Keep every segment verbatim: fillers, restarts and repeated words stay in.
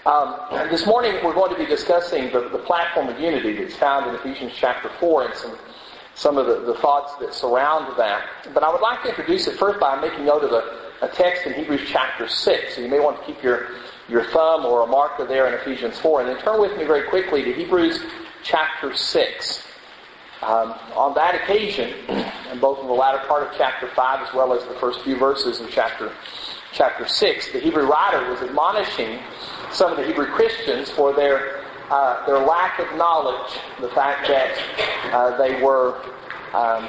Um, this morning we're going to be discussing the, the platform of unity that's found in Ephesians chapter four and some some of the, the thoughts that surround that. But I would like to introduce it first by making note of a, a text in Hebrews chapter six. So you may want to keep your, your thumb or a marker there in Ephesians four. And then turn with me very quickly to Hebrews chapter six. Um, on that occasion, and both in the latter part of chapter five as well as the first few verses of chapter chapter six, the Hebrew writer was admonishing some of the Hebrew Christians for their uh, their lack of knowledge, the fact that uh, they were um,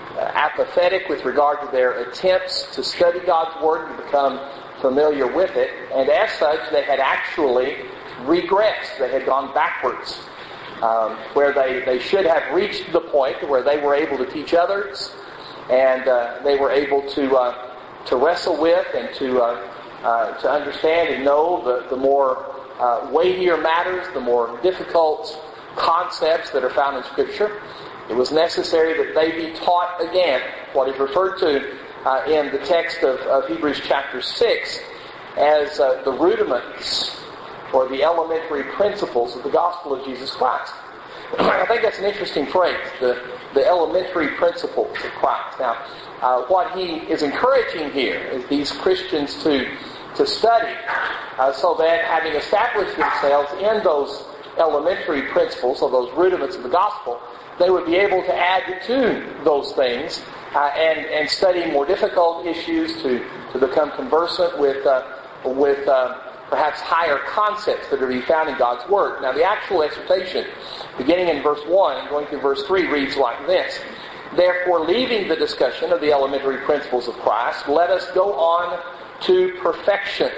apathetic with regard to their attempts to study God's Word and become familiar with it, and as such they had actually regressed. They had gone backwards, um, where they, they should have reached the point where they were able to teach others, and uh, they were able to uh, to wrestle with and to uh, uh, to understand and know the, the more uh, weightier matters, the more difficult concepts that are found in Scripture. It was necessary that they be taught again what is referred to uh, in the text of, of Hebrews chapter six as uh, the rudiments or the elementary principles of the gospel of Jesus Christ. I think that's an interesting phrase, the, the elementary principles of Christ. Now, uh, what he is encouraging here is these Christians to, to study uh, so that having established themselves in those elementary principles or those rudiments of the gospel, they would be able to add to those things uh, and, and study more difficult issues to, to become conversant with, uh, with uh, perhaps higher concepts that are to be found in God's Word. Now, the actual exhortation, beginning in verse one and going through verse three, reads like this: Therefore, leaving the discussion of the elementary principles of Christ, let us go on to perfection,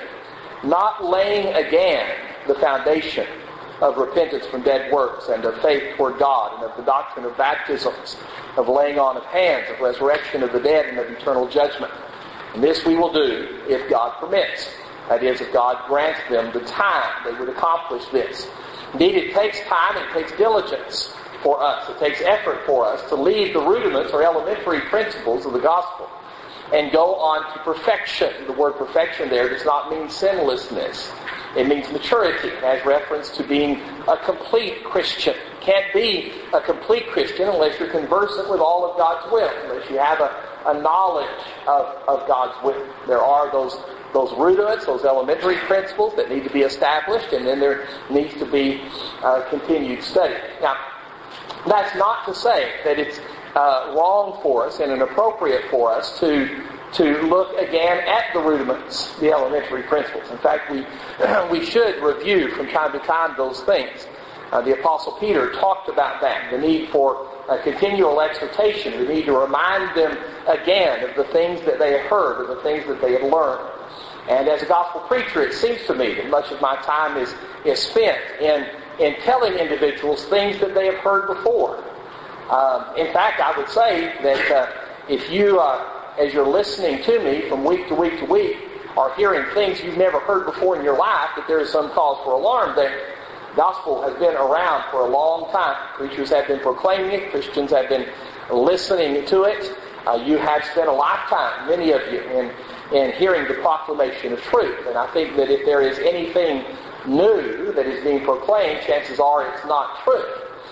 not laying again the foundation of repentance from dead works and of faith toward God and of the doctrine of baptisms, of laying on of hands, of resurrection of the dead and of eternal judgment. And this we will do if God permits. That is, if God grants them the time, they would accomplish this. Indeed, it takes time and it takes diligence for us. It takes effort for us to leave the rudiments or elementary principles of the gospel and go on to perfection. The word perfection there does not mean sinlessness. It means maturity. It has reference to being a complete Christian. You can't be a complete Christian unless you're conversant with all of God's will, unless you have a, a knowledge of, of God's will. There are those those rudiments, those elementary principles that need to be established, and then there needs to be uh, continued study. Now, that's not to say that it's uh, wrong for us and inappropriate for us to to look again at the rudiments, the elementary principles. In fact, we we should review from time to time those things. Uh, the Apostle Peter talked about that, the need for a continual exhortation, the need to remind them again of the things that they had heard, of the things that they had learned. And as a gospel preacher, it seems to me that much of my time is, is spent in, in telling individuals things that they have heard before. Um, in fact, I would say that uh, if you, uh, as you're listening to me from week to week to week, are hearing things you've never heard before in your life, that there is some cause for alarm there. The gospel has been around for a long time. Preachers have been proclaiming it. Christians have been listening to it. Uh, you have spent a lifetime, many of you, in in hearing the proclamation of truth. And I think that if there is anything new that is being proclaimed, chances are it's not true.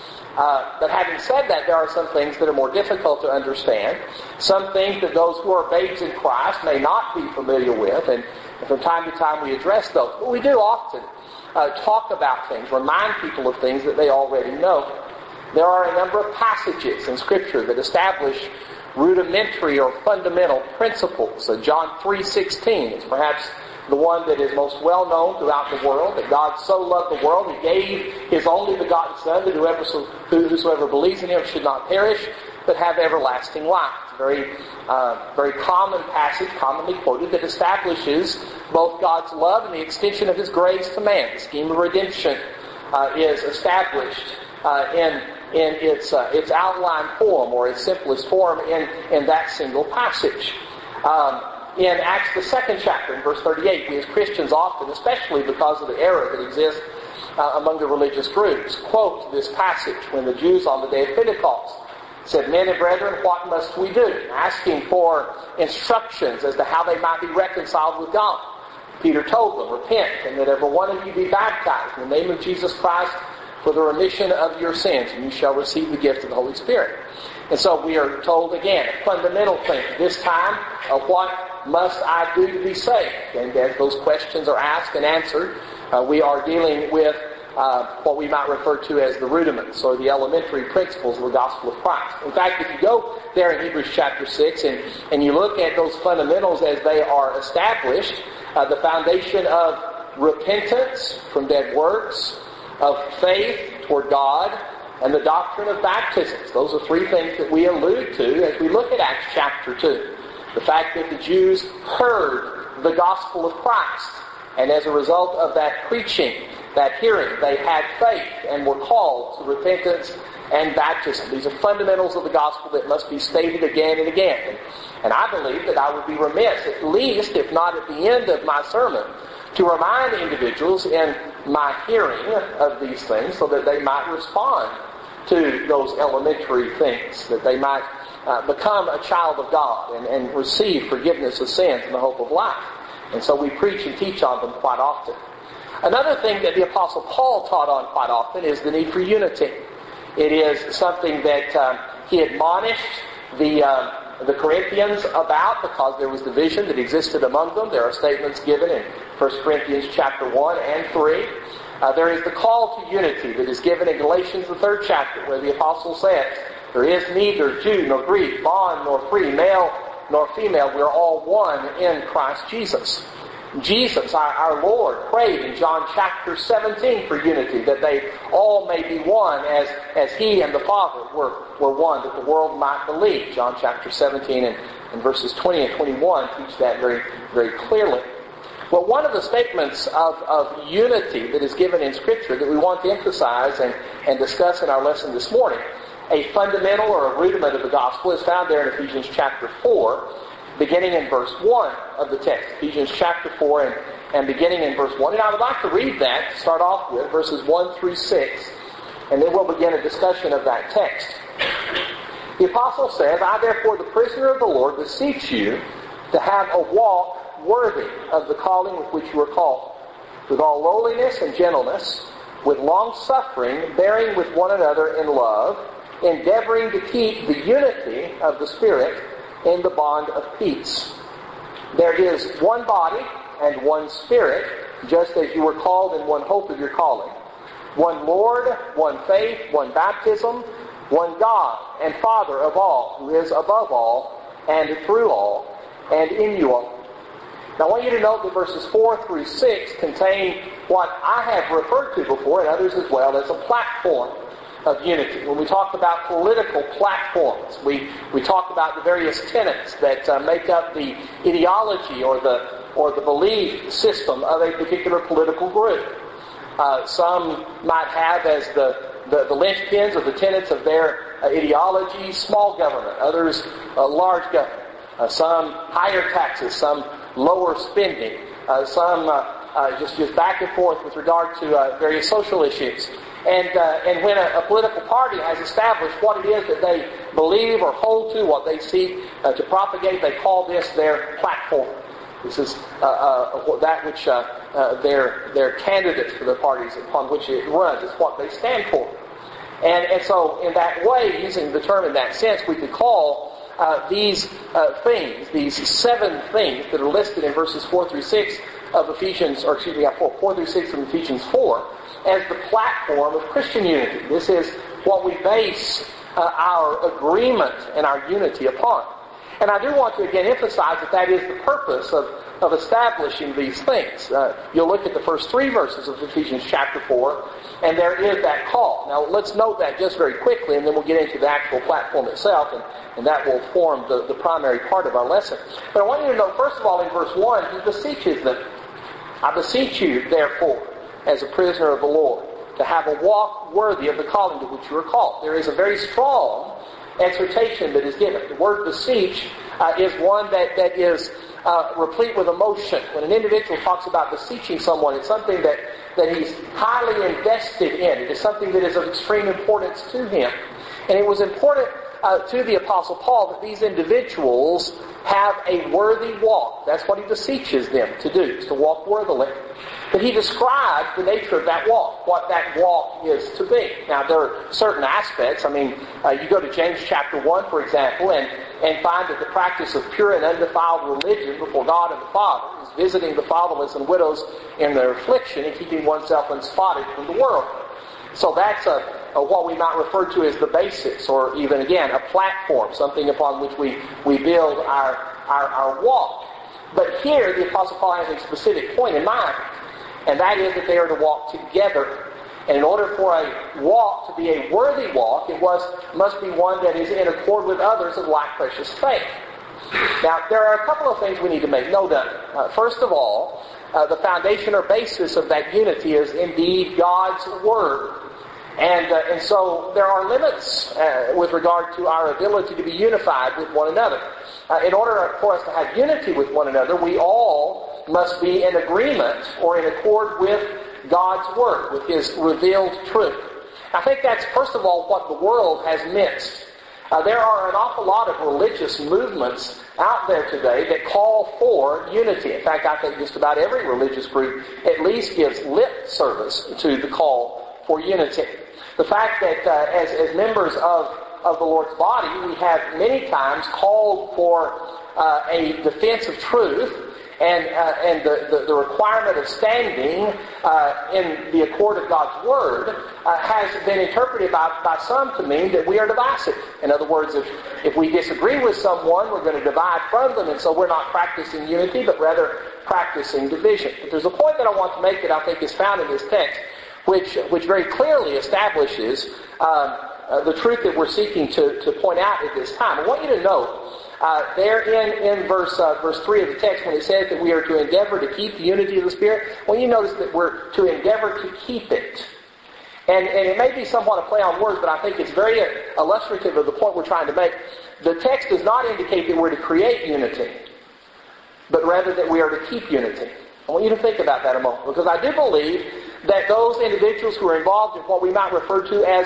Uh, but having said that, there are some things that are more difficult to understand. Some things that those who are babes in Christ may not be familiar with, and from time to time we address those. But we do often uh, talk about things, remind people of things that they already know. There are a number of passages in Scripture that establish rudimentary or fundamental principles. So John three sixteen is perhaps the one that is most well known throughout the world, that God so loved the world, He gave His only begotten Son, that whoever, whosoever believes in Him should not perish, but have everlasting life. It's a very, uh, very common passage, commonly quoted, that establishes both God's love and the extension of His grace to man. The scheme of redemption uh, is established uh, in in its uh, its outline form or its simplest form in, in that single passage. Um, in Acts the second chapter, in verse thirty-eight, we as Christians often, especially because of the error that exists uh, among the religious groups, quote this passage when the Jews on the day of Pentecost said, "Men and brethren, what must we do?" Asking for instructions as to how they might be reconciled with God. Peter told them, repent, and that every one of you be baptized in the name of Jesus Christ for the remission of your sins, and you shall receive the gift of the Holy Spirit. And so we are told again, a fundamental thing, this time, of what must I do to be saved? And as those questions are asked and answered, uh, we are dealing with uh, what we might refer to as the rudiments, or the elementary principles of the gospel of Christ. In fact, if you go there in Hebrews chapter six, and, and you look at those fundamentals as they are established, uh, the foundation of repentance from dead works, of faith toward God, and the doctrine of baptisms. Those are three things that we allude to as we look at Acts chapter two. The fact that the Jews heard the gospel of Christ, and as a result of that preaching, that hearing, they had faith and were called to repentance and baptism. These are fundamentals of the gospel that must be stated again and again. And, and I believe that I would be remiss, at least, if not at the end of my sermon, to remind individuals in my hearing of these things so that they might respond to those elementary things, that they might uh, become a child of God and, and receive forgiveness of sins and the hope of life. And so we preach and teach on them quite often. Another thing that the Apostle Paul taught on quite often is the need for unity. It is something that um, he admonished the uh, the Corinthians about, because there was division that existed among them. There are statements given in First Corinthians chapter one and three. Uh, there is the call to unity that is given in Galatians the third chapter, where the Apostle says, there is neither Jew nor Greek, bond nor free, male nor female. We are all one in Christ Jesus. Jesus, our, our Lord, prayed in John chapter seventeen for unity, that they all may be one as, as He and the Father were, were one, that the world might believe. John chapter seventeen and, and verses twenty and twenty-one teach that very, very clearly. Well, one of the statements of, of unity that is given in Scripture that we want to emphasize and, and discuss in our lesson this morning, a fundamental or a rudiment of the gospel, is found there in Ephesians chapter four, beginning in verse one of the text. Ephesians chapter four and, and beginning in verse one. And I would like to read that to start off with, verses one through six, and then we'll begin a discussion of that text. The Apostle says, I therefore, the prisoner of the Lord, beseech you to have a walk worthy of the calling with which you are called, with all lowliness and gentleness, with long suffering, bearing with one another in love, endeavoring to keep the unity of the Spirit in the bond of peace. There is one body and one Spirit, just as you were called in one hope of your calling. One Lord, one faith, one baptism, one God and Father of all, who is above all, and through all, and in you all. Now I want you to note that verses four through six contain what I have referred to before, and others as well, as a platform of unity. When we talk about political platforms, we, we talk about the various tenets that uh, make up the ideology or the or the belief system of a particular political group. Uh, some might have as the, the, the linchpins or the tenets of their uh, ideology small government, others uh, large government, uh, some higher taxes, some lower spending, uh, some uh, uh, just, just back and forth with regard to uh, various social issues. And uh, and when a, a political party has established what it is that they believe or hold to, what they seek uh, to propagate, they call this their platform. This is uh, uh, that which uh, uh, their their candidates for the parties upon which it runs. It's what they stand for. And and so in that way, using the term in that sense, we could call uh, these uh, things, these seven things that are listed in verses four through six of Ephesians, or excuse me, four, four through six of Ephesians four, as the platform of Christian unity. This is what we base uh, our agreement and our unity upon. And I do want to again emphasize that that is the purpose of, of establishing these things. Uh, you'll look at the first three verses of Ephesians chapter four, and there is that call. Now let's note that just very quickly, and then we'll get into the actual platform itself, and, and that will form the, the primary part of our lesson. But I want you to know, first of all, in verse one, he beseeches them. I beseech you, therefore, as a prisoner of the Lord, to have a walk worthy of the calling to which you are called. There is a very strong exhortation that is given. The word beseech uh, is one that, that is uh, replete with emotion. When an individual talks about beseeching someone, it's something that, that he's highly invested in. It is something that is of extreme importance to him. And it was important uh, to the Apostle Paul that these individuals have a worthy walk. That's what he beseeches them to do, is to walk worthily. But he describes the nature of that walk, what that walk is to be. Now, there are certain aspects. I mean, uh, you go to James chapter one, for example, and, and find that the practice of pure and undefiled religion before God and the Father is visiting the fatherless and widows in their affliction and keeping oneself unspotted from the world. So that's a, a what we might refer to as the basics, or even, again, a platform, something upon which we, we build our, our, our walk. But here, the Apostle Paul has a specific point in mind, and that is that they are to walk together. And in order for a walk to be a worthy walk, it was must be one that is in accord with others of like precious faith. Now, there are a couple of things we need to make note of. Uh, first of all, uh, the foundation or basis of that unity is indeed God's Word. And, uh, and so there are limits uh, with regard to our ability to be unified with one another. Uh, in order for us to have unity with one another, we all must be in agreement or in accord with God's Word, with His revealed truth. I think that's, first of all, what the world has missed. Uh, there are an awful lot of religious movements out there today that call for unity. In fact, I think just about every religious group at least gives lip service to the call for unity. The fact that uh, as, as members of, of the Lord's body, we have many times called for uh, a defense of truth and uh, and the, the, the requirement of standing uh, in the accord of God's Word uh, has been interpreted by, by some to mean that we are divisive. In other words, if, if we disagree with someone, we're going to divide from them, and so we're not practicing unity, but rather practicing division. But there's a point that I want to make that I think is found in this text, which which very clearly establishes um, uh, the truth that we're seeking to, to point out at this time. I want you to note Uh, there in, in verse uh, verse three of the text, when it says that we are to endeavor to keep the unity of the Spirit, well, you notice that we're to endeavor to keep it. And, and it may be somewhat a play on words, but I think it's very illustrative of the point we're trying to make. The text does not indicate that we're to create unity, but rather that we are to keep unity. I want you to think about that a moment, because I do believe that those individuals who are involved in what we might refer to as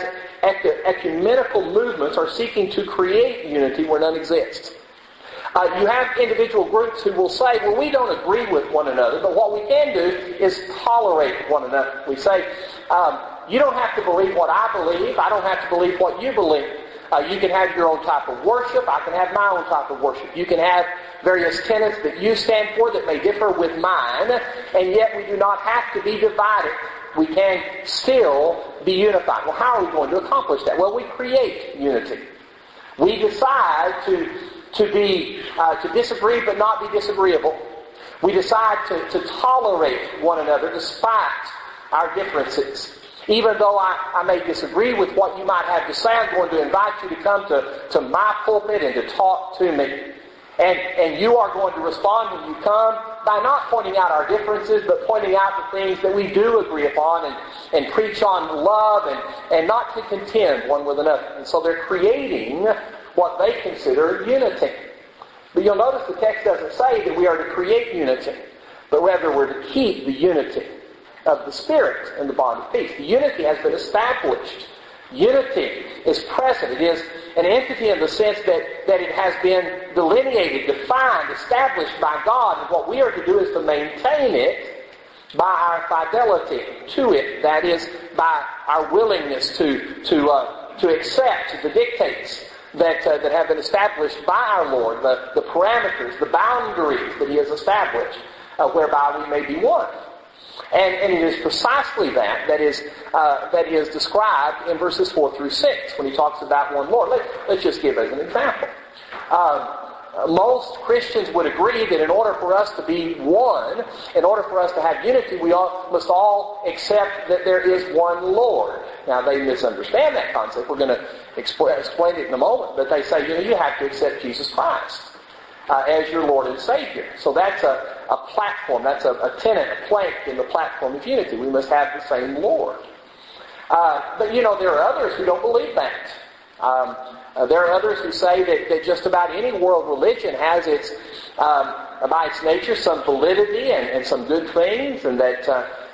ecumenical movements are seeking to create unity where none exists. Uh, you have individual groups who will say, well, we don't agree with one another, but what we can do is tolerate one another. We say, um, you don't have to believe what I believe. I don't have to believe what you believe. Uh, you can have your own type of worship. I can have my own type of worship. You can have various tenets that you stand for that may differ with mine, and yet we do not have to be divided. We can still be unified. Well, how are we going to accomplish that? Well, we create unity. We decide to to be uh, to disagree but not be disagreeable. We decide to, to tolerate one another despite our differences. Even though I, I may disagree with what you might have to say, I'm going to invite you to come to, to my pulpit and to talk to me. And, and you are going to respond when you come by not pointing out our differences, but pointing out the things that we do agree upon, and, and preach on love and, and not to contend one with another. And so they're creating what they consider unity. But you'll notice the text doesn't say that we are to create unity, but rather we're to keep the unity of the Spirit in the bond of peace. The unity has been established. Unity is present. It is an entity in the sense that, that it has been delineated, defined, established by God, and what we are to do is to maintain it by our fidelity to it. That is, by our willingness to to uh, to accept the dictates that uh, that have been established by our Lord, the, the parameters, the boundaries that He has established, uh, whereby we may be one. And, and it is precisely that that is uh, that is described in verses four through six when he talks about one Lord. Let, let's just give as an example. Um, most Christians would agree that in order for us to be one, in order for us to have unity, we all, must all accept that there is one Lord. Now, they misunderstand that concept. We're going to exp- explain it in a moment. But they say, you know, you have to accept Jesus Christ uh, as your Lord and Savior. So that's a, a platform. That's a, a tenet, a plank in the platform of unity. We must have the same Lord. Uh, but, you know, there are others who don't believe that. Um, uh, there are others who say that, that just about any world religion has its, um, by its nature, some validity and, and some good things, and that uh,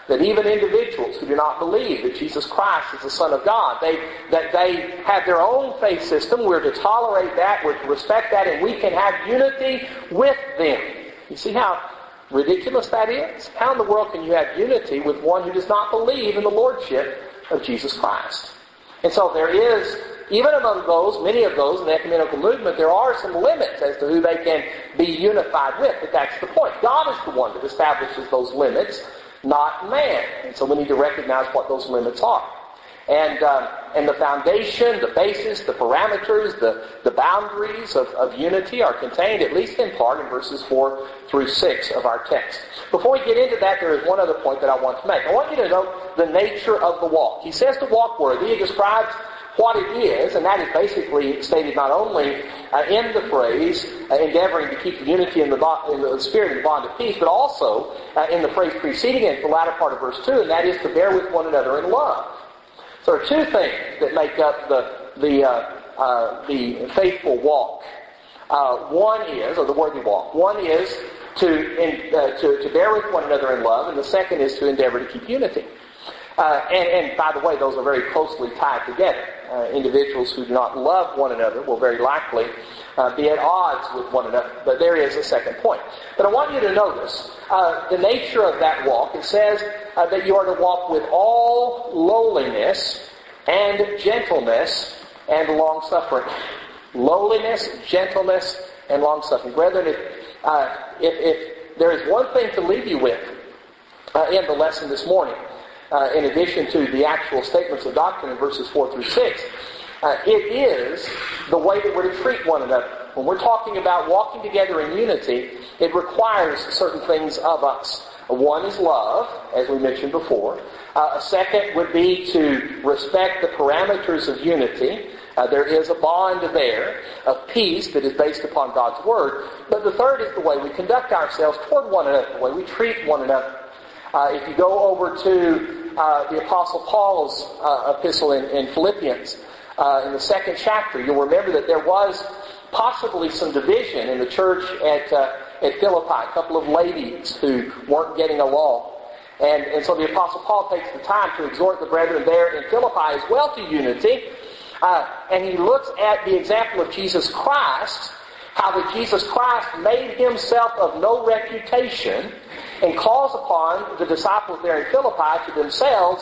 that even individuals who do not believe that Jesus Christ is the Son of God, they, that they have their own faith system. We're to tolerate that, we're to respect that, and we can have unity with them. You see how ridiculous that is? How in the world can you have unity with one who does not believe in the Lordship of Jesus Christ? And so there is, even among those, many of those in the ecumenical movement, there are some limits as to who they can be unified with. But that's the point. God is the one that establishes those limits, not man. And so we need to recognize what those limits are. And uh, and the foundation, the basis, the parameters, the, the boundaries of, of unity are contained, at least in part, in verses four through six of our text. Before we get into that, there is one other point that I want to make. I want you to note the nature of the walk. He says to walk worthy. He describes what it is, and that is basically stated not only uh, in the phrase uh, endeavoring to keep the unity in the, bo- in the spirit and the bond of peace, but also uh, in the phrase preceding it, the latter part of verse two, and that is to bear with one another in love. So there are two things that make up the the uh, uh, the faithful walk. Uh, one is, or the worthy walk. One is to, in, uh, to to bear with one another in love, and the second is to endeavor to keep unity. Uh, and, and by the way, those are very closely tied together. Uh, individuals who do not love one another will very likely uh, be at odds with one another. But there is a second point. But I want you to notice uh, the nature of that walk. It says uh, that you are to walk with all lowliness and gentleness and long-suffering. Lowliness, gentleness, and long-suffering. Brethren, if, uh, if, if there is one thing to leave you with uh, in the lesson this morning, Uh, in addition to the actual statements of doctrine in verses four through six, uh, it is the way that we're to treat one another. When we're talking about walking together in unity, it requires certain things of us. One is love, as we mentioned before. Uh, a second would be to respect the parameters of unity. Uh, there is a bond there of peace that is based upon God's Word. But the third is the way we conduct ourselves toward one another, the way we treat one another. Uh, if you go over to uh, the Apostle Paul's uh, epistle in, in Philippians, uh, in the second chapter, you'll remember that there was possibly some division in the church at uh, at Philippi. A couple of ladies who weren't getting along. And, and so the Apostle Paul takes the time to exhort the brethren there in Philippi as well to unity. Uh, and he looks at the example of Jesus Christ, how that Jesus Christ made himself of no reputation, and calls upon the disciples there in Philippi to themselves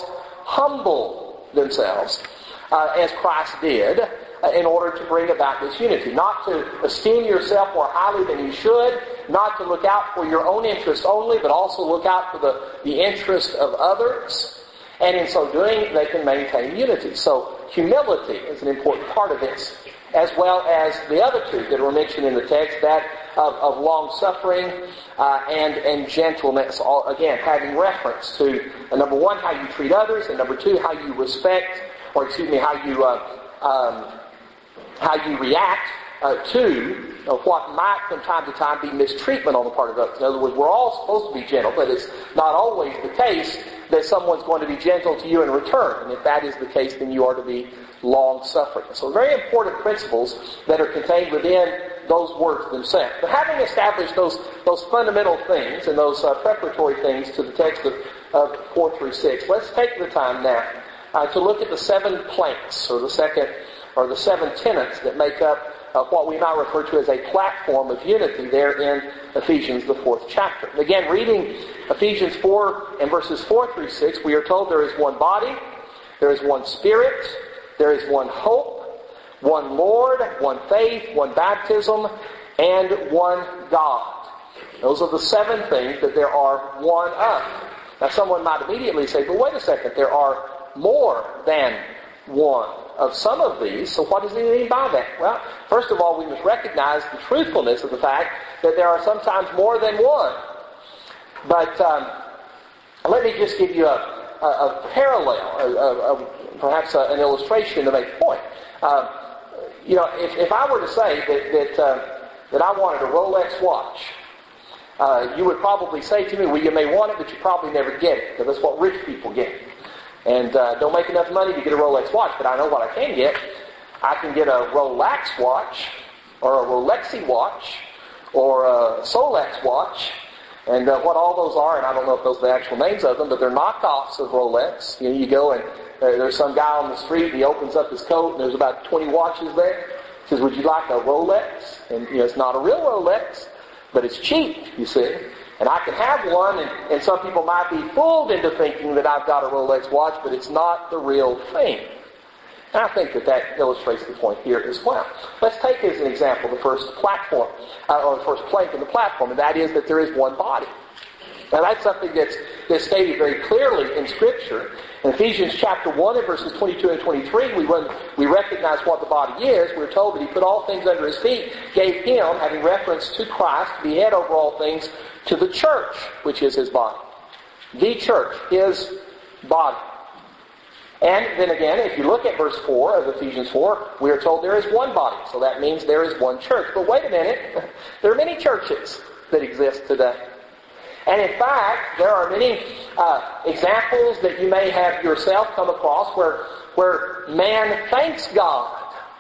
humble themselves uh, as Christ did uh, in order to bring about this unity. Not to esteem yourself more highly than you should, not to look out for your own interest only, but also look out for the, the interest of others. And in so doing, they can maintain unity. So humility is an important part of this, as well as the other two that were mentioned in the text, that of, of long-suffering uh, and, and gentleness. All, again, having reference to, uh, number one, how you treat others, and number two, how you respect, or excuse me, how you uh, um, how you react uh, to uh, what might from time to time be mistreatment on the part of others. In other words, we're all supposed to be gentle, but it's not always the case that someone's going to be gentle to you in return. And if that is the case, then you are to be long-suffering. So very important principles that are contained within those words themselves. But having established those those fundamental things and those uh, preparatory things to the text of, of four through six, let's take the time now uh, to look at the seven planks, or the second, or the seven tenets that make up uh, what we might refer to as a platform of unity there in Ephesians, the fourth chapter. And again, reading Ephesians four and verses four through six, we are told there is one body, there is one Spirit, there is one hope, one Lord, one faith, one baptism, and one God. Those are the seven things that there are one of. Now someone might immediately say, but wait a second, there are more than one of some of these, so what does he mean by that? Well, first of all, we must recognize the truthfulness of the fact that there are sometimes more than one. But um, let me just give you a, a, a parallel, a, a, a, perhaps a, an illustration to make a point. Um, You know, if, if I were to say that that, uh, that I wanted a Rolex watch, uh, you would probably say to me, well, you may want it, but you probably never get it, because that's what rich people get. And uh, don't make enough money to get a Rolex watch, but I know what I can get. I can get a Rolex watch, or a Rolexi watch, or a Solex watch, And uh, what all those are, and I don't know if those are the actual names of them, but they're knockoffs of Rolex. You know, you go and uh, there's some guy on the street, and he opens up his coat, and there's about twenty watches there. He says, would you like a Rolex? And, you know, it's not a real Rolex, but it's cheap, you see. And I can have one, and, and some people might be fooled into thinking that I've got a Rolex watch, but it's not the real thing. And I think that that illustrates the point here as well. Let's take as an example the first platform, uh, or the first plank in the platform, and that is that there is one body. Now that's something that's, that's stated very clearly in Scripture. In Ephesians chapter one and verses twenty-two and twenty-three, we, run, we recognize what the body is. We're told that He put all things under His feet, gave Him, having reference to Christ, to be head over all things, to the church, which is His body. The church, His body. And then again, if you look at verse four of Ephesians four, we are told there is one body. So that means there is one church. But wait a minute, there are many churches that exist today. And in fact, there are many uh, examples that you may have yourself come across where, where man thanks God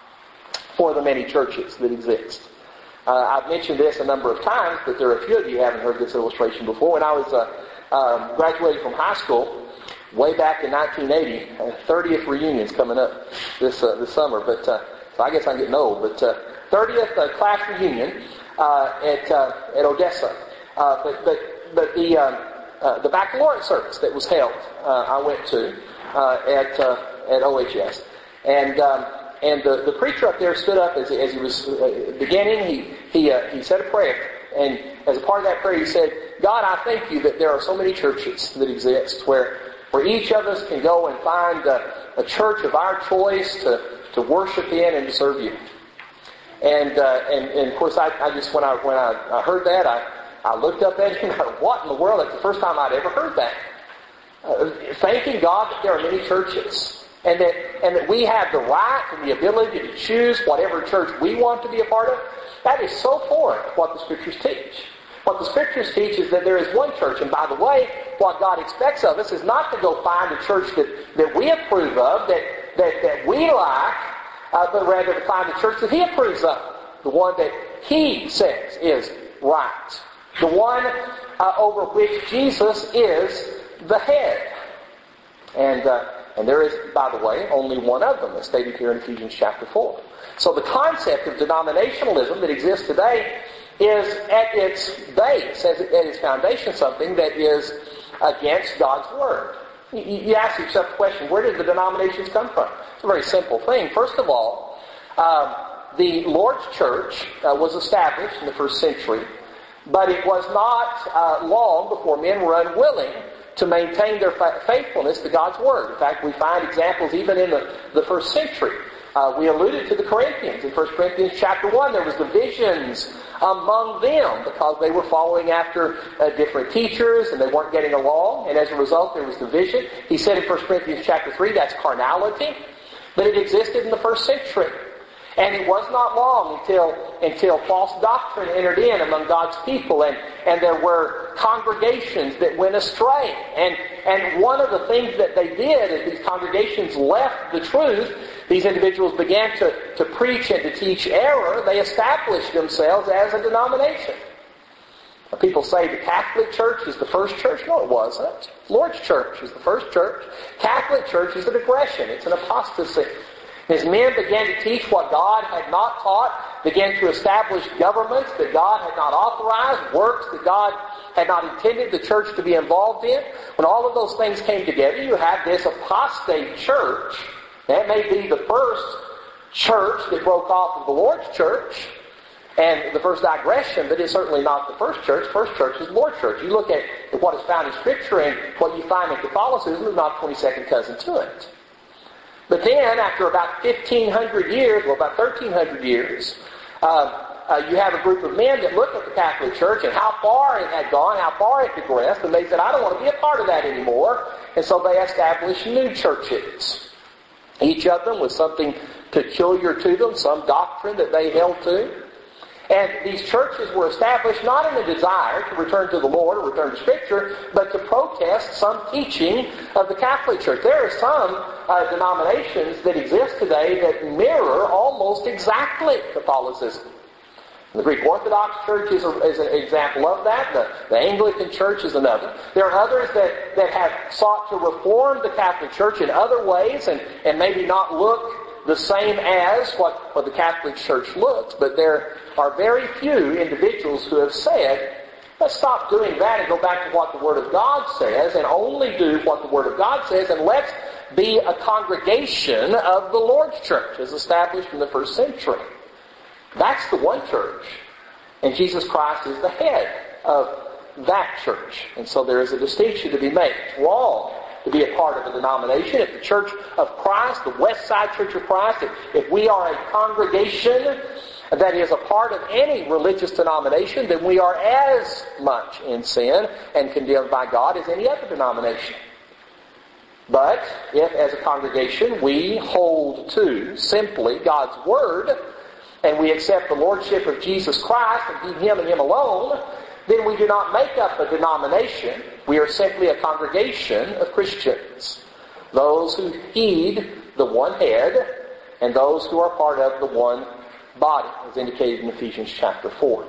for the many churches that exist. Uh, I've mentioned this a number of times, but there are a few of you who haven't heard this illustration before. When I was uh, um, graduating from high school, way back in nineteen eighty, uh, thirtieth reunion's coming up this uh, this summer, but uh, so I guess I'm getting old. But uh, thirtieth uh, class reunion uh, at uh, at Odessa. Uh, but but but the uh, uh, the baccalaureate service that was held, uh, I went to uh, at uh, at O H S, and um, and the, the preacher up there stood up as, as he was uh, beginning. He he uh, he said a prayer, and as a part of that prayer, he said, "God, I thank you that there are so many churches that exist where." Where each of us can go and find a, a church of our choice to, to worship in and to serve you. And uh, and, and of course, I, I just when I when I, I heard that, I, I looked up at him. What in the world? That's the first time I'd ever heard that. Uh, thanking God that there are many churches, and that and that we have the right and the ability to choose whatever church we want to be a part of. That is so foreign to what the Scriptures teach. What the Scriptures teach is that there is one church, and by the way, what God expects of us is not to go find a church that, that we approve of, that, that, that we like, uh, but rather to find a church that He approves of, the one that He says is right, the one uh, over which Jesus is the head. And uh, and there is, by the way, only one of them, as stated here in Ephesians chapter four. So the concept of denominationalism that exists today is at its base, at its foundation, something that is against God's Word. You, you ask yourself the question, where did the denominations come from? It's a very simple thing. First of all, um, the Lord's Church uh, was established in the first century, but it was not uh, long before men were unwilling to maintain their fa- faithfulness to God's Word. In fact, we find examples even in the, the first century. Uh, we alluded to the Corinthians. In First Corinthians chapter one, there was divisions among them because they were following after uh, different teachers and they weren't getting along. And as a result, there was division. He said in First Corinthians chapter three, that's carnality. But it existed in the first century. And it was not long until until false doctrine entered in among God's people, and, and there were congregations that went astray. And and one of the things that they did as these congregations left the truth, these individuals began to, to preach and to teach error. They established themselves as a denomination. People say the Catholic Church is the first church. No, it wasn't. Lord's Church is the first church. Catholic Church is an aggression. It's an apostasy. As men began to teach what God had not taught, began to establish governments that God had not authorized, works that God had not intended the church to be involved in, when all of those things came together, you have this apostate church. That may be the first church that broke off of the Lord's Church and the first digression, but it's certainly not the first church. First church is the Lord's Church. You look at what is found in Scripture and what you find in Catholicism is not a twenty-second cousin to it. But then, after about fifteen hundred years, well, about thirteen hundred years, uh, uh, you have a group of men that look at the Catholic Church and how far it had gone, how far it progressed, and they said, I don't want to be a part of that anymore. And so they established new churches. Each of them with something peculiar to them, some doctrine that they held to. And these churches were established not in a desire to return to the Lord or return to Scripture, but to protest some teaching of the Catholic Church. There are some uh, denominations that exist today that mirror almost exactly Catholicism. The Greek Orthodox Church is, a, is an example of that. The, the Anglican Church is another. There are others that, that have sought to reform the Catholic Church in other ways and, and maybe not look the same as what, what the Catholic Church looks. But there are very few individuals who have said, let's stop doing that and go back to what the Word of God says and only do what the Word of God says, and let's be a congregation of the Lord's Church as established in the first century. That's the one church. And Jesus Christ is the head of that church. And so there is a distinction to be made. It's wrong to be a part of a denomination. If the Church of Christ, the West Side Church of Christ, if, if we are a congregation that is a part of any religious denomination, then we are as much in sin and condemned by God as any other denomination. But if as a congregation we hold to simply God's Word, and we accept the Lordship of Jesus Christ and be Him and Him alone, then we do not make up a denomination. We are simply a congregation of Christians. Those who heed the one head and those who are part of the one body, as indicated in Ephesians chapter four.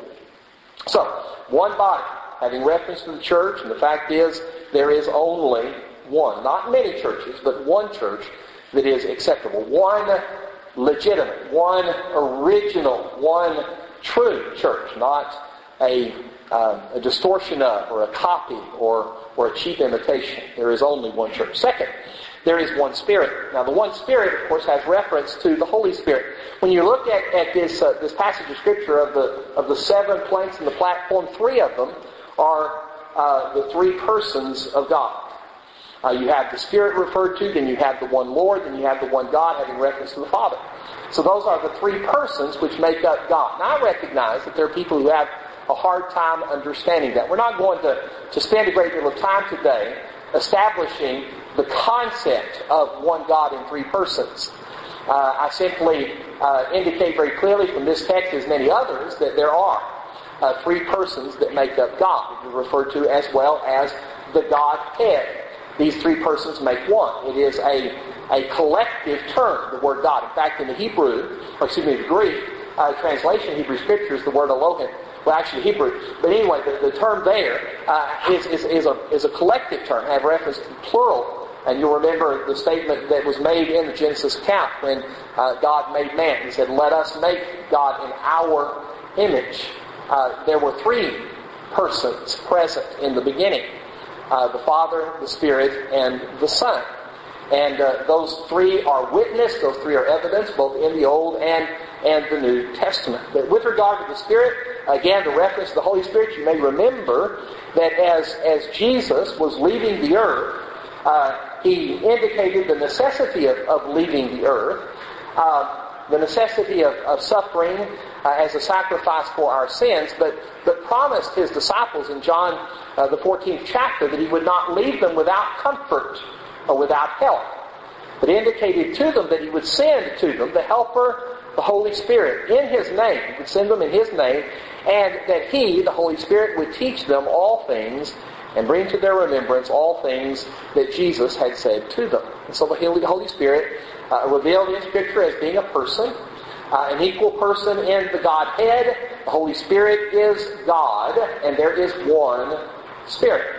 So, one body, having reference to the church, and the fact is there is only one. Not many churches, but one church that is acceptable. One legitimate, one original, one true church, not a, uh, a distortion of, or a copy, or, or a cheap imitation. There is only one church. Second, there is one Spirit. Now the one Spirit, of course, has reference to the Holy Spirit. When you look at, at this uh, this passage of Scripture of the of the seven planks in the platform, three of them are uh, the three persons of God. Uh, you have the Spirit referred to, then you have the one Lord, then you have the one God, having reference to the Father. So those are the three persons which make up God. Now I recognize that there are people who have a hard time understanding that. We're not going to, to spend a great deal of time today establishing the concept of one God in three persons. Uh, I simply uh, indicate very clearly from this text, as many others, that there are uh, three persons that make up God. It is referred to as well as the Godhead. These three persons make one. It is a, a collective term, the word God. In fact, in the Hebrew, or excuse me, the Greek uh, translation, Hebrew Scriptures, the word Elohim, well, actually Hebrew, but anyway, the, the term there uh, is, is, is, a, is a collective term, have reference to plural. And you'll remember the statement that was made in the Genesis account when uh, God made man. He said, let us make God in our image. Uh, there were three persons present in the beginning. Uh, the Father, the Spirit, and the Son. And uh, those three are witness, those three are evidence, both in the Old and, and the New Testament. But with regard to the Spirit, again, the reference to the Holy Spirit, you may remember that as, as Jesus was leaving the earth, uh, He indicated the necessity of, of leaving the earth, uh, the necessity of, of suffering uh, as a sacrifice for our sins, but, but promised His disciples in John uh, the fourteenth chapter that He would not leave them without comfort or without help, but indicated to them that He would send to them the Helper, the Holy Spirit, in His name. He would send them in His name, and that He, the Holy Spirit, would teach them all things and bring to their remembrance all things that Jesus had said to them. And so the Holy Spirit uh, revealed in Scripture as being a person, uh, an equal person in the Godhead. The Holy Spirit is God, and there is one Spirit.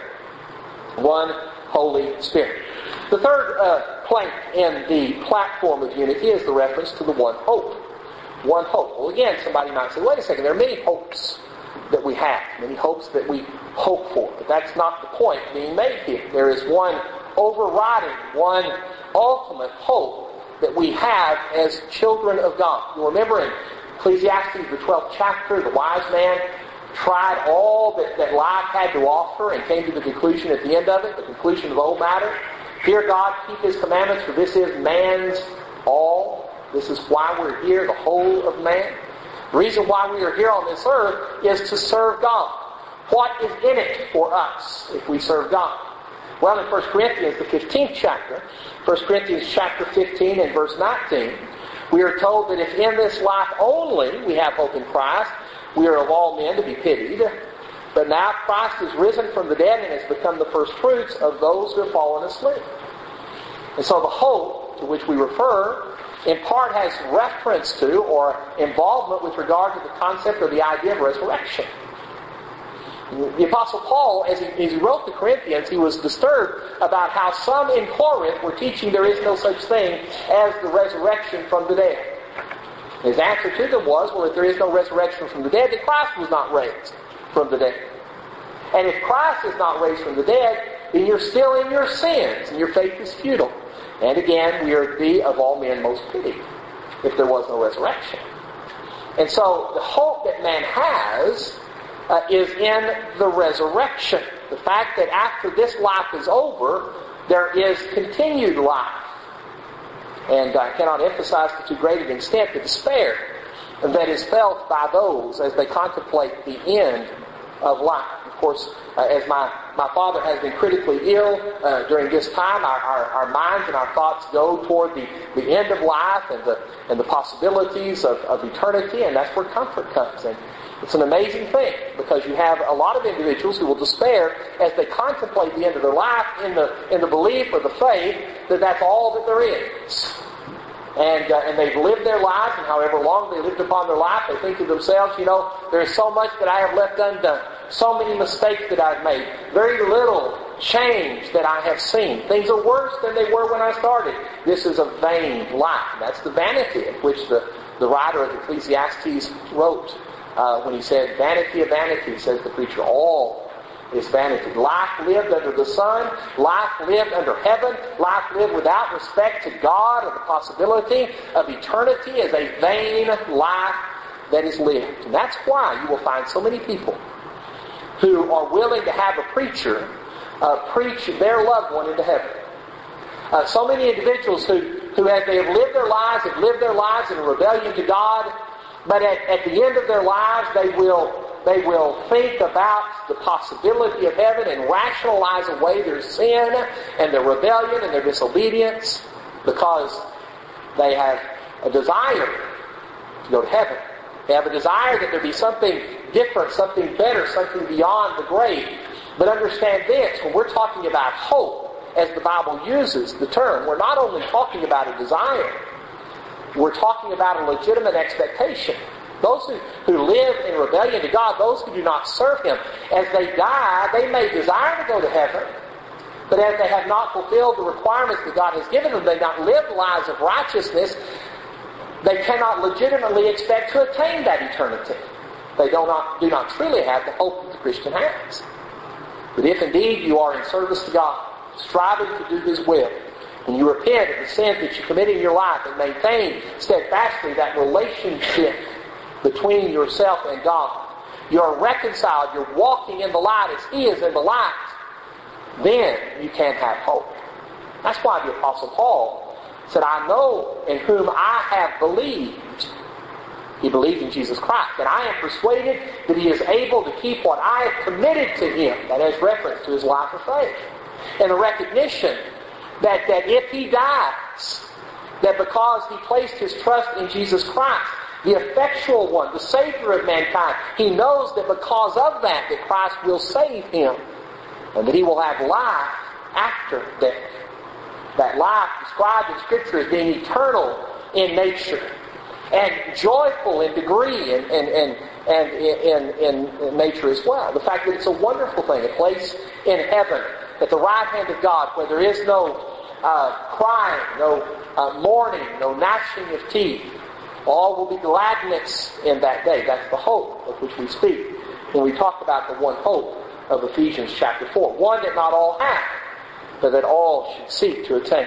One Holy Spirit. The third uh, plank in the platform of unity is the reference to the one hope. One hope. Well, again, somebody might say, wait a second, there are many hopes that we have, many hopes that we hope for. But that's not the point being made here. There is one overriding, one ultimate hope that we have as children of God. You remember in Ecclesiastes, the twelfth chapter, the wise man tried all that, that life had to offer and came to the conclusion at the end of it, the conclusion of the whole matter. Fear God, keep His commandments, for this is man's all. This is why we're here, the whole of man. The reason why we are here on this earth is to serve God. What is in it for us if we serve God? Well, in First Corinthians, the fifteenth chapter, First Corinthians chapter fifteen and verse nineteen, we are told that if in this life only we have hope in Christ, we are of all men to be pitied. But now Christ is risen from the dead and has become the first fruits of those who have fallen asleep. And so the hope to which we refer in part has reference to or involvement with regard to the concept or the idea of resurrection. The Apostle Paul, as he, as he wrote the Corinthians, he was disturbed about how some in Corinth were teaching there is no such thing as the resurrection from the dead. His answer to them was, well, if there is no resurrection from the dead, then Christ was not raised from the dead. And if Christ is not raised from the dead, then you're still in your sins, and your faith is futile. And again, we are to be of all men most pitied, if there was no resurrection. And so, the hope that man has uh, is in the resurrection. The fact that after this life is over, there is continued life. And I cannot emphasize to too great an extent the despair that is felt by those as they contemplate the end of life. Of course, uh, as my, my father has been critically ill uh, during this time, our, our, our minds and our thoughts go toward the, the end of life and the and the possibilities of, of eternity, and that's where comfort comes. And it's an amazing thing, because you have a lot of individuals who will despair as they contemplate the end of their life in the in the belief or the faith that that's all that there is. And, uh, and they've lived their lives, and however long they lived upon their life, they think to themselves, you know, there's so much that I have left undone. So many mistakes that I've made. Very little change that I have seen. Things are worse than they were when I started. This is a vain life. And that's the vanity of which the, the writer of Ecclesiastes wrote. Uh, when he said, vanity of vanity, says the preacher, all is vanity. Life lived under the sun, life lived under heaven, life lived without respect to God or the possibility of eternity is a vain life that is lived. And that's why you will find so many people who are willing to have a preacher uh, preach their loved one into heaven. Uh, so many individuals who, who as they have lived their lives, have lived their lives in rebellion to God, but at, at the end of their lives they will They will think about the possibility of heaven and rationalize away their sin and their rebellion and their disobedience because they have a desire to go to heaven. They have a desire that there be something different, something better, something beyond the grave. But understand this, when we're talking about hope, as the Bible uses the term, we're not only talking about a desire, we're talking about a legitimate expectation. Those who, who live in rebellion to God, those who do not serve Him, as they die, they may desire to go to heaven, but as they have not fulfilled the requirements that God has given them, they not live lives of righteousness, they cannot legitimately expect to attain that eternity. They do not, do not truly have the hope that the Christian has. But if indeed you are in service to God, striving to do His will, and you repent of the sins that you commit in your life and maintain steadfastly that relationship between yourself and God, you're reconciled, you're walking in the light as He is in the light, then you can have hope. That's why the Apostle Paul said, I know in whom I have believed. He believed in Jesus Christ, and I am persuaded that He is able to keep what I have committed to Him. That has reference to His life of faith. And the recognition that, that if He dies, that because He placed His trust in Jesus Christ, the effectual one, the Savior of mankind, he knows that because of that, that Christ will save him, and that he will have life after death. That life described in Scripture as being eternal in nature, and joyful in degree and, and, and, and in, in, in nature as well. The fact that it's a wonderful thing, a place in heaven, at the right hand of God, where there is no uh, crying, no uh, mourning, no gnashing of teeth. All will be gladness in that day. That's the hope of which we speak when we talk about the one hope of Ephesians chapter four. One that not all have, but that all should seek to attain.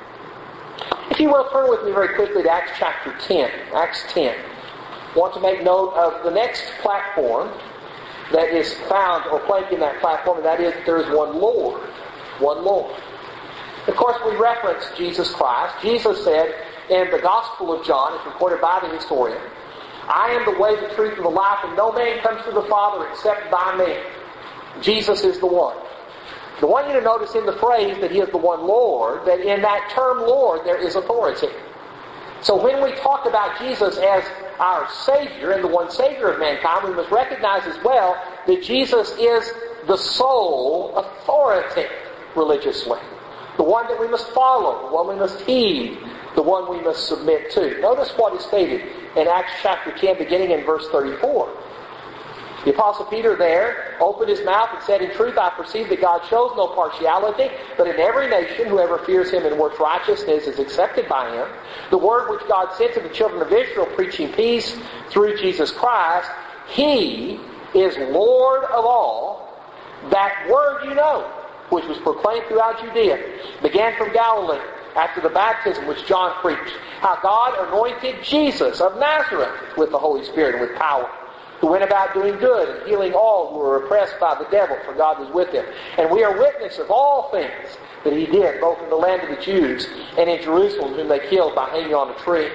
If you will, turn with me very quickly to Acts chapter ten. Acts ten. I want to make note of the next platform that is found or flanking that platform, and that is that there is one Lord. One Lord. Of course, we reference Jesus Christ. Jesus said in the Gospel of John, it's recorded by the historian, I am the way, the truth, and the life, and no man comes to the Father except by me. Jesus is the one. I want you to notice in the phrase that He is the one Lord, that in that term Lord there is authority. So when we talk about Jesus as our Savior and the one Savior of mankind, we must recognize as well that Jesus is the sole authority religiously. the one that we must follow, the one we must heed, the one we must submit to. Notice what is stated in Acts chapter ten, beginning in verse thirty-four. The Apostle Peter there opened his mouth and said, "In truth I perceive that God shows no partiality, but in every nation whoever fears Him and works righteousness is accepted by Him. The word which God sent to the children of Israel, preaching peace through Jesus Christ, He is Lord of all. That word you know, which was proclaimed throughout Judea, began from Galilee, after the baptism which John preached, how God anointed Jesus of Nazareth with the Holy Spirit and with power, who went about doing good and healing all who were oppressed by the devil, for God was with him. And we are witness of all things that He did, both in the land of the Jews and in Jerusalem, whom they killed by hanging on a tree.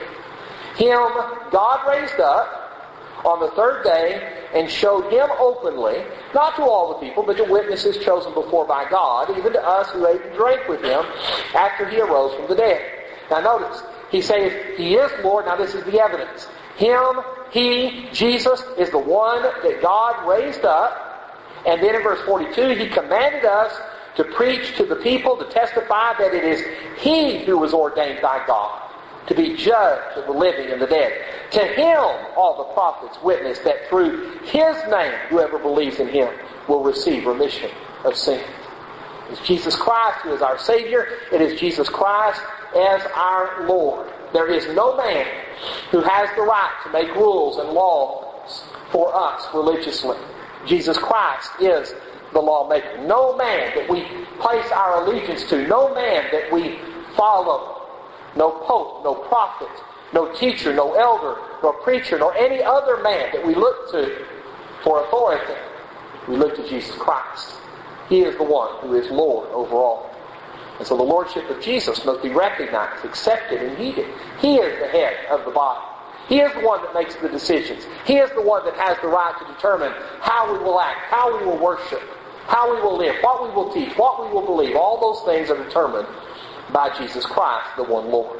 Him God raised up on the third day and showed Him openly, not to all the people, but to witnesses chosen before by God, even to us who ate and drank with Him after He arose from the dead." Now notice, He says He is Lord. Now this is the evidence. Him, He, Jesus, is the one that God raised up. And then in verse forty-two, He commanded us to preach to the people, to testify that it is He who was ordained by God to be judge of the living and the dead. To Him all the prophets witness that through His name whoever believes in Him will receive remission of sin. It's Jesus Christ who is our Savior. It is Jesus Christ as our Lord. There is no man who has the right to make rules and laws for us religiously. Jesus Christ is the lawmaker. No man that we place our allegiance to, no man that we follow, no pope, no prophet, no teacher, no elder, nor preacher, nor any other man that we look to for authority. We look to Jesus Christ. He is the one who is Lord over all. And so the Lordship of Jesus must be recognized, accepted, and heeded. He is the head of the body. He is the one that makes the decisions. He is the one that has the right to determine how we will act, how we will worship, how we will live, what we will teach, what we will believe. All those things are determined by Jesus Christ, the one Lord.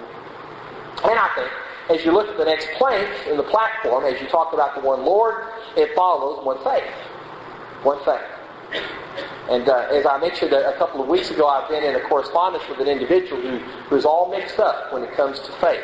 And I think, as you look at the next plank in the platform, as you talk about the one Lord, it follows one faith. One faith. And uh, as I mentioned a, a couple of weeks ago, I've been in a correspondence with an individual who, who's all mixed up when it comes to faith.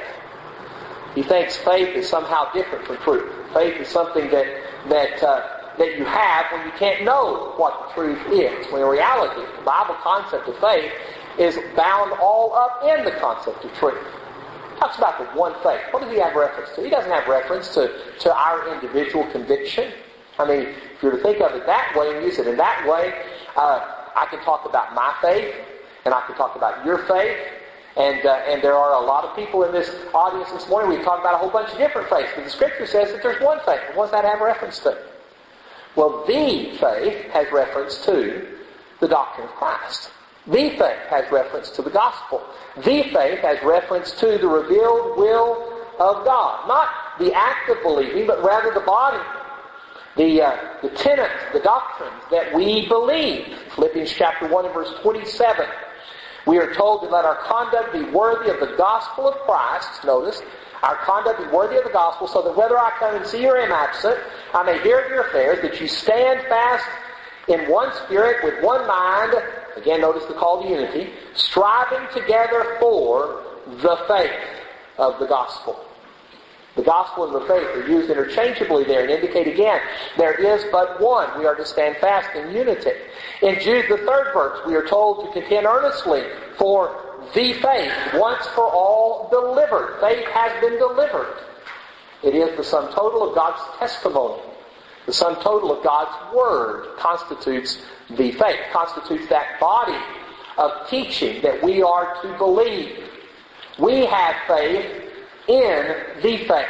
He thinks faith is somehow different from truth. Faith is something that that uh, that you have when you can't know what the truth is. When in reality, the Bible concept of faith is bound all up in the concept of truth. He talks about the one faith. What does he have reference to? He doesn't have reference to, to our individual conviction. I mean, if you were to think of it that way and use it in that way, uh, I can talk about my faith, and I can talk about your faith, and uh, and there are a lot of people in this audience this morning. We talk about a whole bunch of different faiths, but the Scripture says that there's one faith. What does that have reference to? Well, the faith has reference to the doctrine of Christ. The faith has reference to the gospel. The faith has reference to the revealed will of God. Not the act of believing, but rather the body. The, uh, the tenets, the doctrines that we believe. Philippians chapter one and verse twenty-seven. We are told to let our conduct be worthy of the gospel of Christ. Notice, our conduct be worthy of the gospel, so that whether I come and see you or am absent, I may hear of your affairs, that you stand fast in one spirit, with one mind. Again, notice the call to unity. Striving together for the faith of the gospel. The gospel and the faith are used interchangeably there and indicate again, there is but one. We are to stand fast in unity. In Jude, the third verse, we are told to contend earnestly for the faith, once for all delivered. Faith has been delivered. It is the sum total of God's testimony. The sum total of God's Word constitutes the faith, constitutes that body of teaching that we are to believe. We have faith in the faith.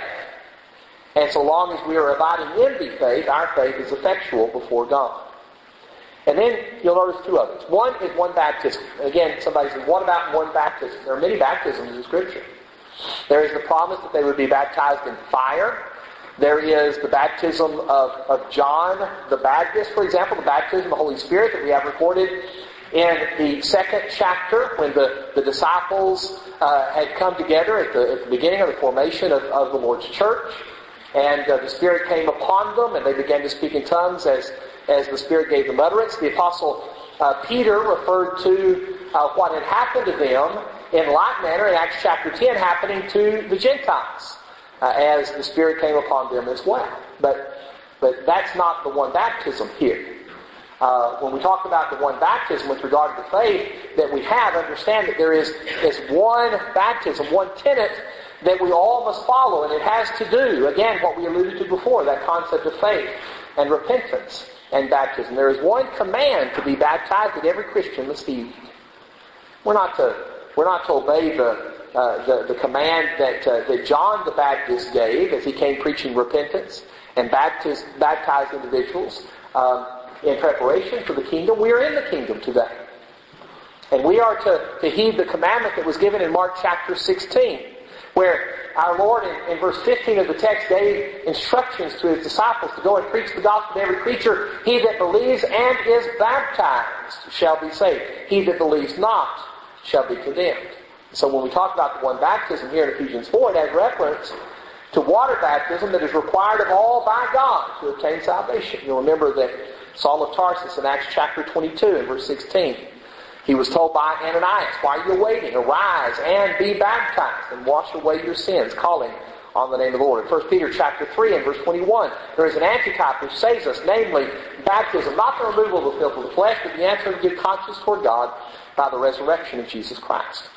And so long as we are abiding in the faith, our faith is effectual before God. And then you'll notice two others. One is one baptism. Again, somebody says, what about one baptism? There are many baptisms in Scripture. There is the promise that they would be baptized in fire. There is the baptism of, of John the Baptist, for example, the baptism of the Holy Spirit that we have recorded in the second chapter when the, the disciples uh, had come together at the, at the beginning of the formation of, of the Lord's church. And uh, the Spirit came upon them and they began to speak in tongues as, as the Spirit gave them utterance. The Apostle uh, Peter referred to uh, what had happened to them in like manner in Acts chapter ten happening to the Gentiles uh, as the Spirit came upon them as well. But, but that's not the one baptism here. Uh, when we talk about the one baptism with regard to the faith that we have, understand that there is, is one baptism, one tenet that we all must follow, and it has to do, again, what we alluded to before, that concept of faith and repentance and baptism. There is one command to be baptized that every Christian must heed. We're not to, we're not to obey the, uh, the, the command that, uh, that John the Baptist gave as he came preaching repentance and baptize, baptized individuals. Um, in preparation for the kingdom. We are in the kingdom today. And we are to, to heed the commandment that was given in Mark chapter sixteen, where our Lord in, in verse fifteen of the text gave instructions to His disciples to go and preach the gospel to every creature. He that believes and is baptized shall be saved. He that believes not shall be condemned. So when we talk about the one baptism here in Ephesians four, it has reference to water baptism that is required of all by God to obtain salvation. You'll remember that Saul of Tarsus in Acts chapter twenty-two and verse sixteen. He was told by Ananias, while you're waiting, arise and be baptized and wash away your sins, calling on the name of the Lord. In First Peter chapter three and verse twenty-one, there is an antitype which saves us, namely baptism, not the removal of the filth of the flesh, but the answer of good conscience toward God by the resurrection of Jesus Christ.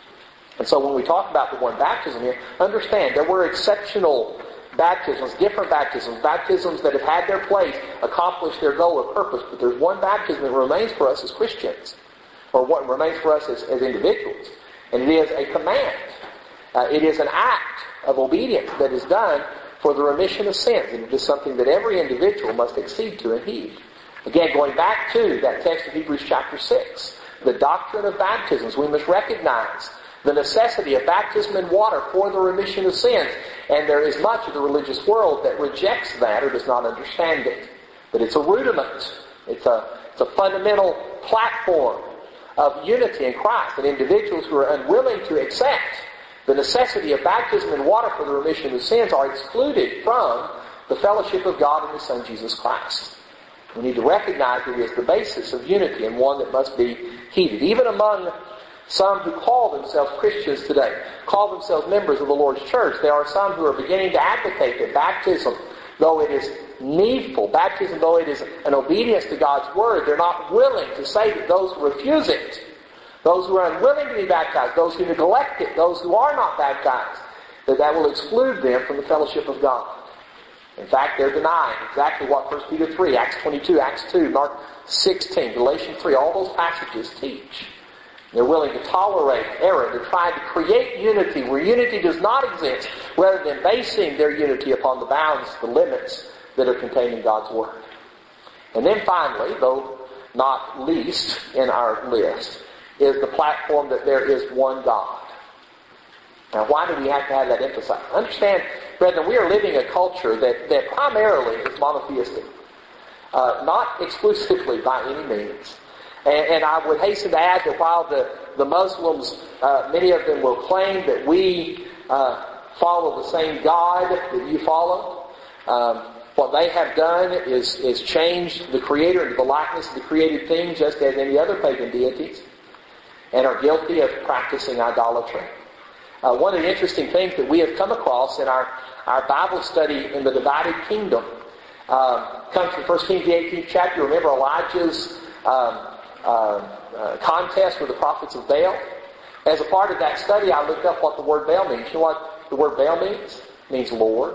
And so when we talk about the one baptism here, understand there were exceptional baptisms, different baptisms, baptisms that have had their place, accomplished their goal or purpose, but there's one baptism that remains for us as Christians, or what remains for us as, as individuals, and it is a command. Uh, it is an act of obedience that is done for the remission of sins, and it is something that every individual must accede to and heed. Again, going back to that text of Hebrews chapter six, the doctrine of baptisms, we must recognize the necessity of baptism in water for the remission of sins. And there is much of the religious world that rejects that or does not understand it. But it's a rudiment. It's a, it's a fundamental platform of unity in Christ. And individuals who are unwilling to accept the necessity of baptism in water for the remission of sins are excluded from the fellowship of God and His Son Jesus Christ. We need to recognize that it is the basis of unity and one that must be heeded. Even among some who call themselves Christians today, call themselves members of the Lord's church, there are some who are beginning to advocate that baptism, though it is needful, baptism, though it is an obedience to God's Word, they're not willing to say that those who refuse it, those who are unwilling to be baptized, those who neglect it, those who are not baptized, that that will exclude them from the fellowship of God. In fact, they're denying exactly what First Peter three, Acts twenty-two, Acts two, Mark sixteen, Galatians three, all those passages teach. They're willing to tolerate error. They're trying to create unity where unity does not exist, rather than basing their unity upon the bounds, the limits that are contained in God's Word. And then finally, though not least in our list, is the platform that there is one God. Now, why do we have to have that emphasized? Understand, brethren, we are living a culture that, that primarily is monotheistic. Uh, not exclusively by any means. And, and I would hasten to add that while the, the Muslims, uh, many of them will claim that we uh, follow the same God that you follow, um, what they have done is, is changed the Creator into the likeness of the created thing, just as any other pagan deities, and are guilty of practicing idolatry. Uh, one of the interesting things that we have come across in our, our Bible study in the divided kingdom um, comes from First Kings the eighteenth chapter. Remember Elijah's um, Uh, uh, contest with the prophets of Baal. As a part of that study, I looked up what the word Baal means. You know what the word Baal means? It means Lord.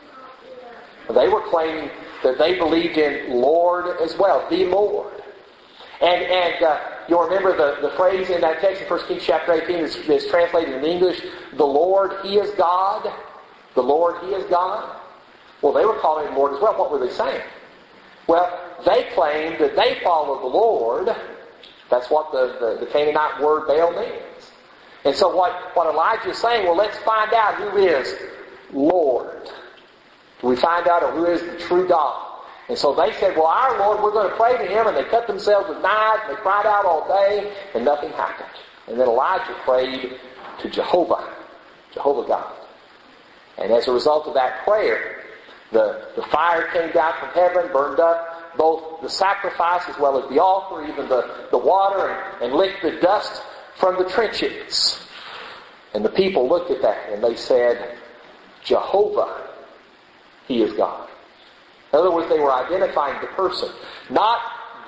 They were claiming that they believed in Lord as well, the Lord. And and uh, you'll remember the, the phrase in that text in First Kings chapter eighteen is, is translated in English, the Lord, He is God. The Lord, He is God. Well, they were calling Him Lord as well. What were they saying? Well, they claimed that they follow the Lord. That's what the, the, the Canaanite word Baal means. And so what, what Elijah is saying, well, let's find out who is Lord. We find out who is the true God. And so they said, well, our Lord, we're going to pray to Him. And they cut themselves with knives and they cried out all day and nothing happened. And then Elijah prayed to Jehovah, Jehovah God. And as a result of that prayer, the, the fire came down from heaven, burned up both the sacrifice as well as the altar, even the, the water, and, and licked the dust from the trenches. And the people looked at that and they said, Jehovah, He is God. In other words, they were identifying the person. Not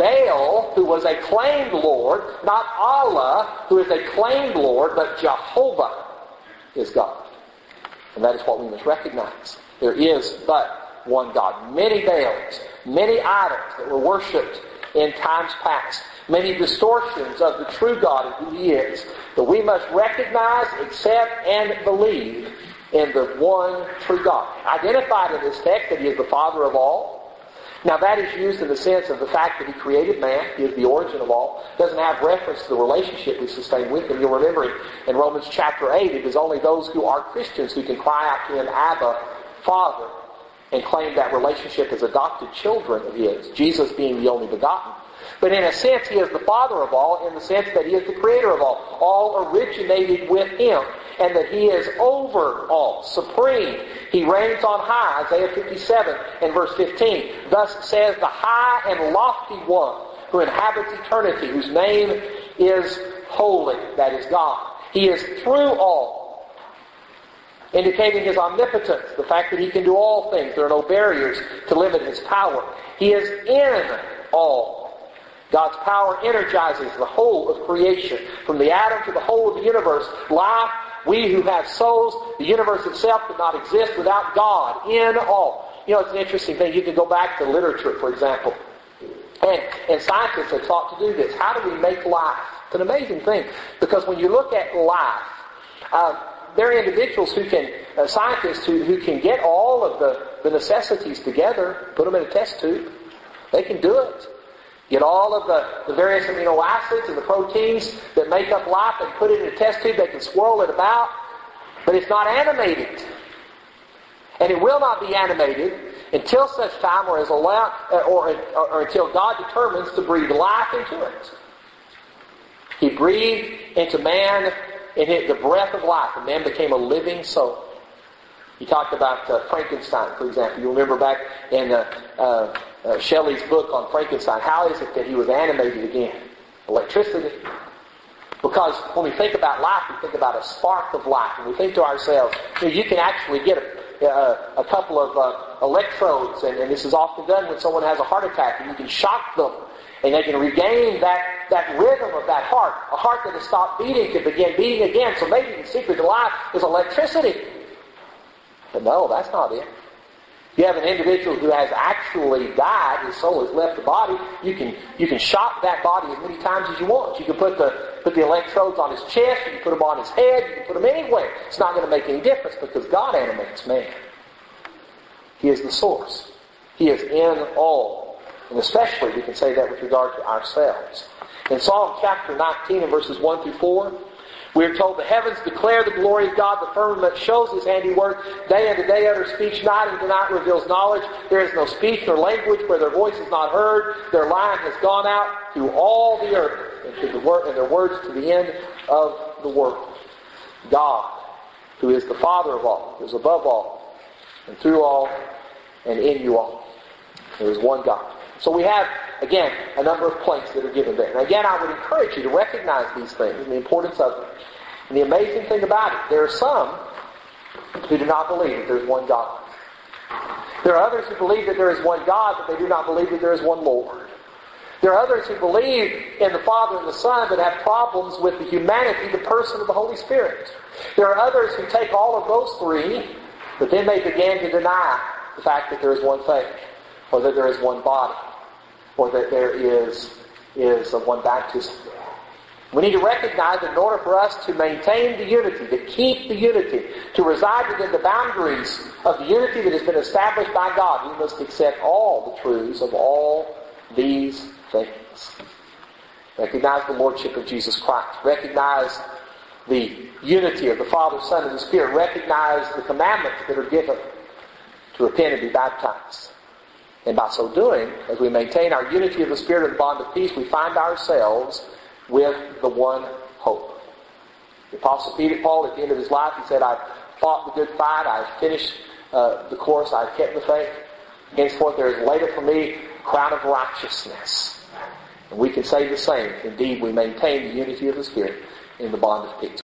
Baal, who was a claimed Lord, not Allah, who is a claimed Lord, but Jehovah is God. And that is what we must recognize. There is but one God. Many Baals, many idols that were worshipped in times past, many distortions of the true God and who He is. But we must recognize, accept, and believe in the one true God. Identified in this text that He is the Father of all. Now that is used in the sense of the fact that He created man. He is the origin of all. It doesn't have reference to the relationship we sustain with Him. You'll remember in Romans chapter eight, it is only those who are Christians who can cry out to Him, Abba, Father, and claim that relationship as adopted children of His, Jesus being the only begotten. But in a sense, He is the Father of all, in the sense that He is the Creator of all. All originated with Him, and that He is over all, supreme. He reigns on high, Isaiah fifty-seven and verse fifteen. Thus says the high and lofty one who inhabits eternity, whose name is holy, that is God. He is through all, indicating His omnipotence, the fact that He can do all things. There are no barriers to limit His power. He is in all. God's power energizes the whole of creation. From the atom to the whole of the universe, life, we who have souls, the universe itself could not exist without God in all. You know, it's an interesting thing. You can go back to literature, for example. And, and scientists have thought to do this. How do we make life? It's an amazing thing. Because when you look at life, uh, there are individuals who can, uh, scientists who, who can get all of the, the necessities together, put them in a test tube. They can do it. Get all of the, the various amino acids and the proteins that make up life and put it in a test tube. They can swirl it about, but it's not animated. And it will not be animated until such time or, as allow, or, or, or until God determines to breathe life into it. He breathed into man in it the breath of life, and man became a living soul. He talked about uh, Frankenstein, for example. You remember back in uh, uh, uh, Shelley's book on Frankenstein. How is it that he was animated again? Electricity. Because when we think about life, we think about a spark of life. And we think to ourselves, you know, you can actually get a, a, a couple of uh, electrodes, and, and this is often done when someone has a heart attack, and you can shock them, and they can regain that, that rhythm of that heart. A heart that has stopped beating can begin beating again. So maybe the secret to life is electricity. But no, that's not it. You have an individual who has actually died, his soul has left the body, you can you can shock that body as many times as you want. You can put the put the electrodes on his chest, you can put them on his head, you can put them anywhere. It's not going to make any difference because God animates man. He is the source. He is in all. And especially we can say that with regard to ourselves. In Psalm chapter nineteen and verses one through four, we are told the heavens declare the glory of God, the firmament shows His handiwork. Day unto day utter speech, night unto night reveals knowledge. There is no speech nor language where their voice is not heard. Their line has gone out through all the earth, and, to the word, and their words to the end of the world. God, who is the Father of all, who is above all, and through all, and in you all. There is one God. So we have, again, a number of planks that are given there. And again, I would encourage you to recognize these things and the importance of them. And the amazing thing about it, there are some who do not believe that there is one God. There are others who believe that there is one God, but they do not believe that there is one Lord. There are others who believe in the Father and the Son, but have problems with the humanity, the person of the Holy Spirit. There are others who take all of those three, but then they begin to deny the fact that there is one faith, or that there is one body, or that there is, is a one baptism. We need to recognize that in order for us to maintain the unity, to keep the unity, to reside within the boundaries of the unity that has been established by God, we must accept all the truths of all these things. Recognize the Lordship of Jesus Christ. Recognize the unity of the Father, Son, and the Spirit. Recognize the commandments that are given to repent and be baptized. And by so doing, as we maintain our unity of the Spirit and the bond of peace, we find ourselves with the one hope. The Apostle Peter, Paul, at the end of his life, he said, I've fought the good fight, I've finished uh, the course, I've kept the faith. Henceforth there is laid up for me a crown of righteousness. And we can say the same. Indeed, we maintain the unity of the Spirit in the bond of peace.